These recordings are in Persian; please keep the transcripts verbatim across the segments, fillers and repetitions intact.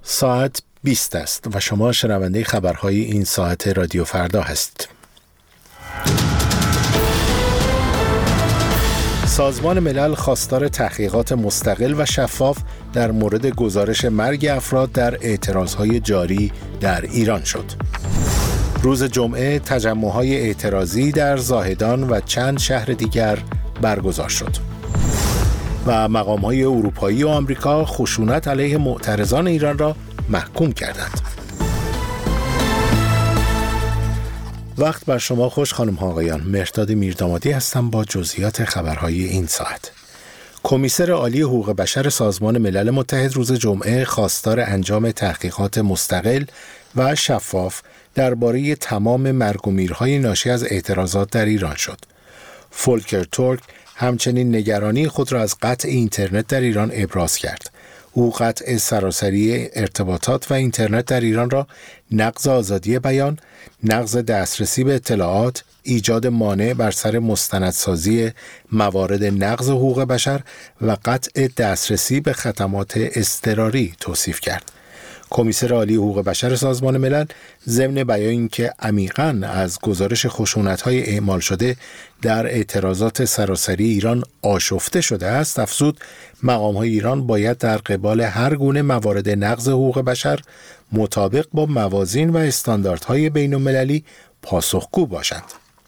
ساعت بیست است و شما شنونده خبرهای این ساعت رادیو فردا هستید. سازمان ملل خواستار تحقیقات مستقل و شفاف در مورد گزارش مرگ افراد در اعتراضهای جاری در ایران شد. روز جمعه تجمع‌های اعتراضی در زاهدان و چند شهر دیگر برگزار شد. و مقام‌های اروپایی و آمریکا خشونت علیه معترضان ایران را محکوم کردند. وقت بر شما خوش خانم ها آقایان. مهرداد میردامادی هستم با جزئیات خبرهای این ساعت. کمیسر عالی حقوق بشر سازمان ملل متحد روز جمعه خواستار انجام تحقیقات مستقل و شفاف درباره تمام مرگ و میرهای ناشی از اعتراضات در ایران شد. فولکر تورک همچنین نگرانی خود را از قطع اینترنت در ایران ابراز کرد. او قطع سراسری ارتباطات و اینترنت در ایران را نقض آزادی بیان، نقض دسترسی به اطلاعات، ایجاد مانع بر سر مستندسازی موارد نقض حقوق بشر و قطع دسترسی به خدمات اضطراری توصیف کرد. کمیسر عالی حقوق بشر سازمان ملل ضمن بیان اینکه عمیقاً از گزارش خشونت‌های اعمال شده در اعتراضات سراسری ایران آشفته شده است، افزود مقام‌های ایران باید در قبال هر گونه موارد نقض حقوق بشر مطابق با موازین و استانداردهای بین‌المللی پاسخگو باشند.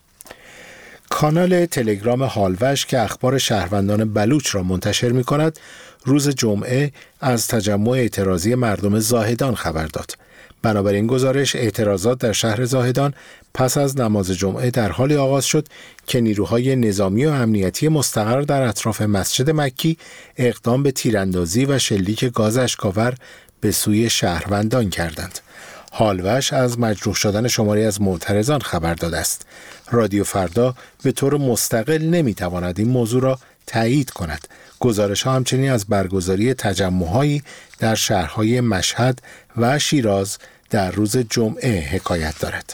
کانال تلگرام هالوش که اخبار شهروندان بلوچ را منتشر می‌کند، روز جمعه از تجمع اعتراضی مردم زاهدان خبر داد. بنابراین گزارش اعتراضات در شهر زاهدان پس از نماز جمعه در حال آغاز شد که نیروهای نظامی و امنیتی مستقر در اطراف مسجد مکی اقدام به تیراندازی و شلیک گاز اشک‌آور به سوی شهروندان کردند. هالوش از مجروح شدن شماری از معترضان خبر داده است. رادیو فردا به طور مستقل نمیتواند این موضوع را تایید کند. گزارش ها همچنین از برگزاری تجمع‌هایی در شهرهای مشهد و شیراز در روز جمعه حکایت دارد.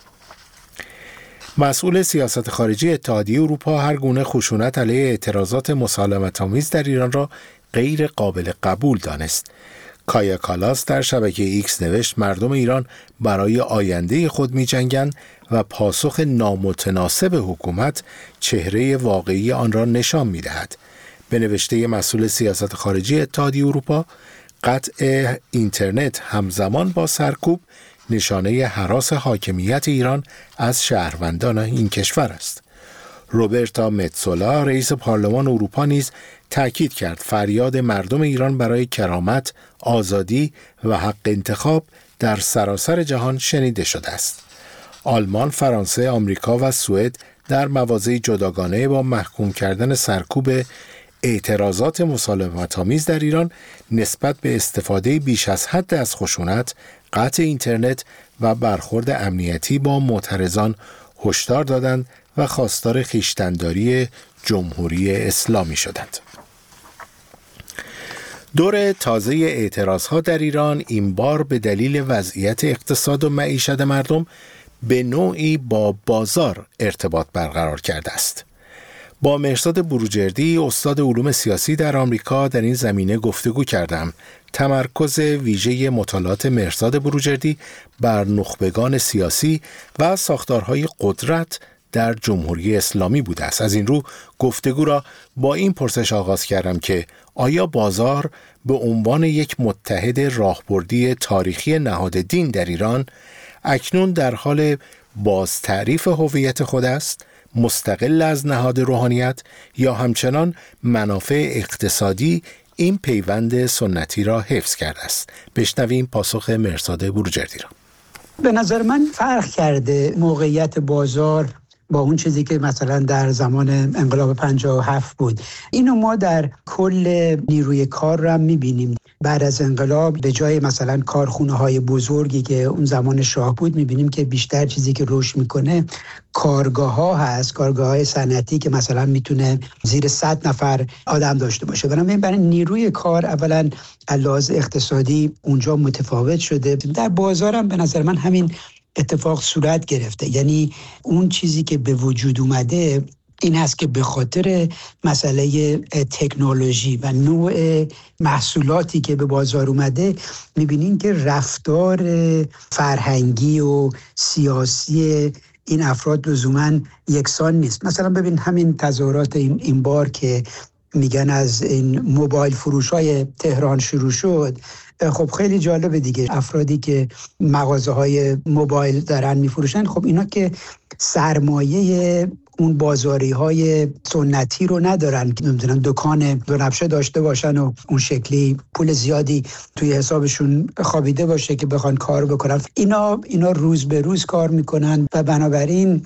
مسئول سیاست خارجی اتحادیه اروپا هر گونه خشونت علیه اعتراضات مسالمت‌آمیز در ایران را غیر قابل قبول دانست. کایا کالاس در شبکه ایکس نوشت مردم ایران برای آینده خود می جنگند و پاسخ نامتناسب حکومت چهره واقعی آن را نشان می دهد. به نوشته مسئول سیاست خارجی اتحادیه اروپا، قطع اینترنت همزمان با سرکوب نشانه هراس حاکمیت ایران از شهروندان این کشور است. روبرتا متسولا رئیس پارلمان اروپا نیز تأکید کرد فریاد مردم ایران برای کرامت، آزادی و حق انتخاب در سراسر جهان شنیده شده است. آلمان، فرانسه، آمریکا و سوئد در مواضعی جداگانه با محکوم کردن سرکوب اعتراضات مسالمت‌آمیز در ایران نسبت به استفاده بیش از حد از خشونت، قطع اینترنت و برخورد امنیتی با معترضان هشدار دادند و خواستار خویشتن‌داری جمهوری اسلامی شدند. دور تازه اعتراضها در ایران این بار به دلیل وضعیت اقتصاد و معیشت مردم به نوعی با بازار ارتباط برقرار کرده است. با مهرزاد بروجردی استاد علوم سیاسی در آمریکا در این زمینه گفتگو کردم. تمرکز ویژه مطالعات مهرزاد بروجردی بر نخبگان سیاسی و ساختارهای قدرت در جمهوری اسلامی بوده است. از این رو گفتگو را با این پرسش آغاز کردم که آیا بازار به عنوان یک متحد راهبردی تاریخی نهاد دین در ایران اکنون در حال باز تعریف هویت خود است، مستقل از نهاد روحانیت، یا همچنان منافع اقتصادی این پیوند سنتی را حفظ کرده است؟ بشنویم پاسخ مهرزاد بروجردی را. به نظر من فرق کرده موقعیت بازار با اون چیزی که مثلا در زمان انقلاب پنجاه و هفت بود. اینو ما در کل نیروی کار را می‌بینیم. بعد از انقلاب به جای مثلا کارخونه‌های بزرگی که اون زمان شاه بود، می‌بینیم که بیشتر چیزی که رشد می‌کنه کارگاه‌ها هست، کارگاه‌های صنعتی که مثلا میتونه زیر صد نفر آدم داشته باشه. بنابراین برای نیروی کار اولا لحاظ اقتصادی اونجا متفاوت شده. در بازارم به نظر من همین اتفاق صورت گرفته. یعنی اون چیزی که به وجود اومده این هست که به خاطر مسئله تکنولوژی و نوع محصولاتی که به بازار اومده میبینین که رفتار فرهنگی و سیاسی این افراد لزوماً یکسان نیست. مثلا ببین همین تظاهرات این, این بار که میگن از این موبایل فروش های تهران شروع شد، خب خیلی جالبه دیگه. افرادی که مغازه های موبایل دارن میفروشن، خب اینا که سرمایه اون بازاری های سنتی رو ندارن که نمیدونن دکان بنفشه داشته باشن و اون شکلی پول زیادی توی حسابشون خوابیده باشه که بخوان کار بکنن. اینا اینا روز به روز کار میکنن و بنابراین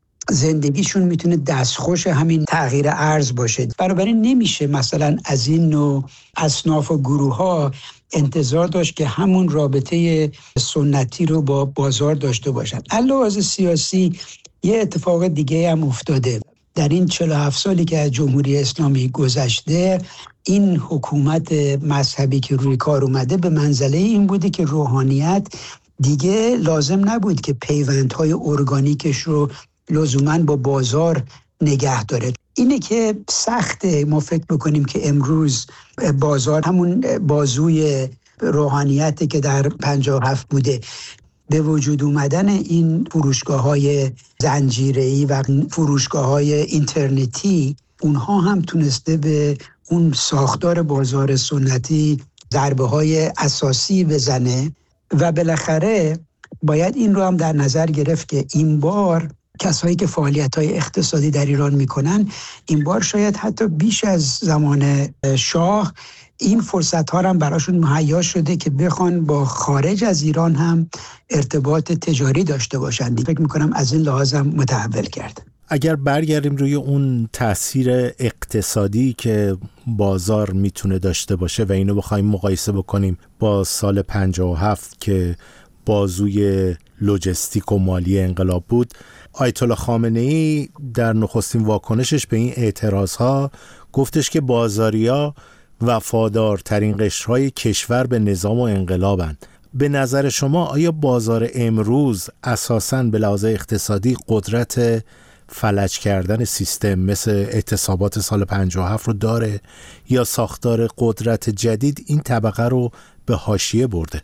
زندگیشون میتونه دستخوش همین تغییر ارز باشه. بنابراین نمیشه مثلا از این نوع اصناف و گروه ها انتظار داشت که همون رابطه سنتی رو با بازار داشته باشن. علاوه سیاسی یه اتفاق دیگه هم افتاده. در این چهل و هفت سالی که از جمهوری اسلامی گذشته، این حکومت مذهبی که روی کار اومده به منزله این بوده که روحانیت دیگه لازم نبود که پیوندهای ارگانیکش رو لزوماً با بازار نگه داره. اینه که سخته ما فکر بکنیم که امروز بازار همون بازوی روحانیتی که در پنجاه و هفت بوده. به وجود اومدن این فروشگاه‌های زنجیره‌ای و فروشگاه‌های اینترنتی، اونها هم تونسته به اون ساختار بازار سنتی ضربه‌های اساسی بزنه و بالاخره باید این رو هم در نظر گرفت که این بار کسایی که فعالیت‌های اقتصادی در ایران میکنن، این بار شاید حتی بیش از زمان شاه این فرصت‌ها هم براشون مهیا شده که بخوان با خارج از ایران هم ارتباط تجاری داشته باشن. فکر میکنم از این لحاظ هم متحول کرده. اگر برگردیم روی اون تأثیر اقتصادی که بازار میتونه داشته باشه و اینو بخوایم مقایسه بکنیم با سال پنجاه و هفت که بازوی لوجستیک و مالی انقلاب بود، آیت الله خامنه‌ای در نخستین واکنشش به این اعتراضها گفتش که بازاریا وفادارترین قشرهای کشور به نظام و انقلابند. به نظر شما آیا بازار امروز اساساً به لحاظ اقتصادی قدرت فلج کردن سیستم مثل اعتصابات سال پنجاه و هفت رو داره یا ساختار قدرت جدید این طبقه رو به حاشیه برده؟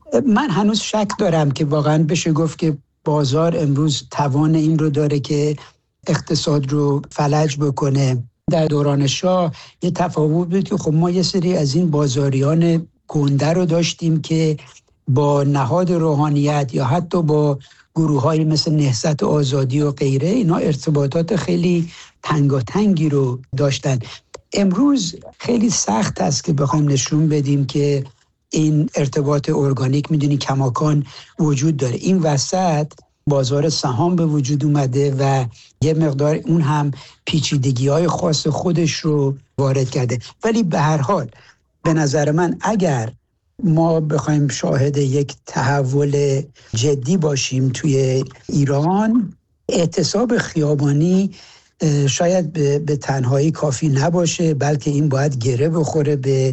من هنوز شک دارم که واقعاً بشه گفت که بازار امروز توان این رو داره که اقتصاد رو فلج بکنه. در دوران شاه یه تفاوت بود که خب ما یه سری از این بازاریان گنده رو داشتیم که با نهاد روحانیت یا حتی با گروه‌های مثل نهضت آزادی و غیره اینا ارتباطات خیلی تنگاتنگی رو داشتن. امروز خیلی سخت است که بخوایم نشون بدیم که این ارتباط ارگانیک میدونی کماکان وجود داره. این وسط بازار سهام به وجود اومده و یه مقدار اون هم پیچیدگی‌های خاص خودش رو وارد کرده. ولی به هر حال به نظر من اگر ما بخوایم شاهد یک تحول جدی باشیم توی ایران، اعتصاب خیابانی شاید به تنهایی کافی نباشه، بلکه این باید گره بخوره به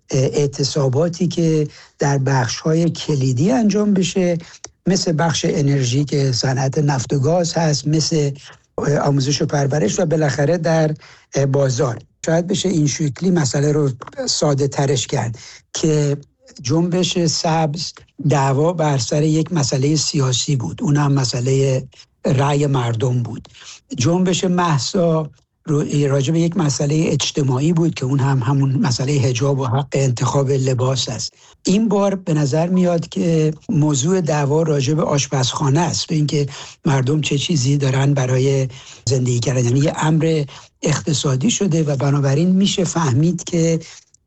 اعتصاباتی که در بخش‌های کلیدی انجام بشه، مثل بخش انرژی که صنعت نفت و گاز هست، مثل آموزش و پرورش و بالاخره در بازار. شاید بشه این شکلی مسئله رو ساده ترش کرد که جنبش سبز دعوا بر سر یک مسئله سیاسی بود، اون هم مسئله رأی مردم بود. جنبش مهسا راجع به یک مسئله اجتماعی بود که اون هم همون مسئله حجاب و حق انتخاب لباس است. این بار به نظر میاد که موضوع دعوا راجع به آشپزخانه است، به اینکه مردم چه چیزی دارن برای زندگی کردن. یعنی یه امر اقتصادی شده و بنابراین میشه فهمید که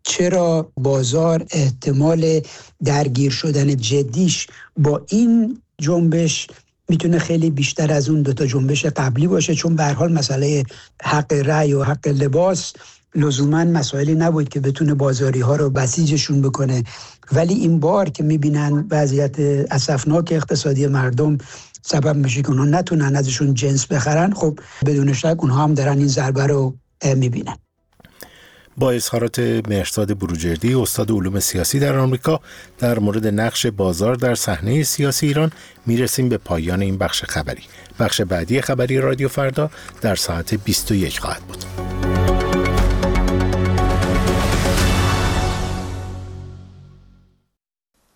چرا بازار احتمال درگیر شدن جدیش با این جنبش میتونه خیلی بیشتر از اون دوتا جنبش قبلی باشه، چون به هر حال مسئله حق رأی و حق لباس لزوما مسائلی نبود که بتونه بازاری ها رو بسیجشون بکنه. ولی این بار که میبینن وضعیت اسفناک اقتصادی مردم سبب میشه که اونها نتونن ازشون جنس بخرن، خب بدون شک اونها هم دارن این ضربه رو میبینن. با اظهارات مهرزاد بروجردی، استاد علوم سیاسی در آمریکا، در مورد نقش بازار در صحنه سیاسی ایران میرسیم به پایان این بخش خبری. بخش بعدی خبری رادیو فردا در ساعت بیست و یک خواهد بود.